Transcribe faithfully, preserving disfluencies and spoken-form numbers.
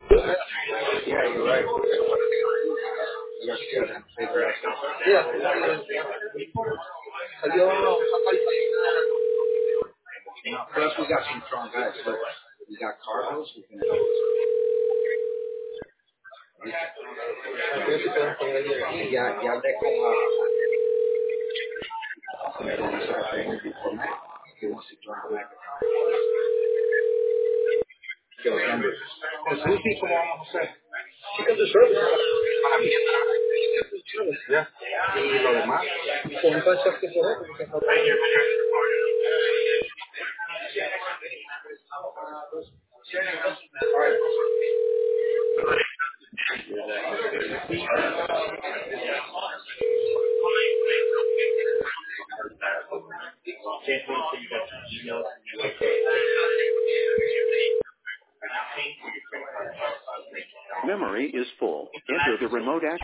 Yeah, you're right. You're scared and figure out something. Yeah. Salió no, plus we got some strong guys. Look, we got Carlos who can help us. Ya, ya hablé con uh, he wants to join the Mac. Que los nombres. El sushi, ¿cómo vamos a hacer? Chicken de service. Para mí, ya. Y lo demás. Con un concepto que poder. Memory is full. Enter the remote action.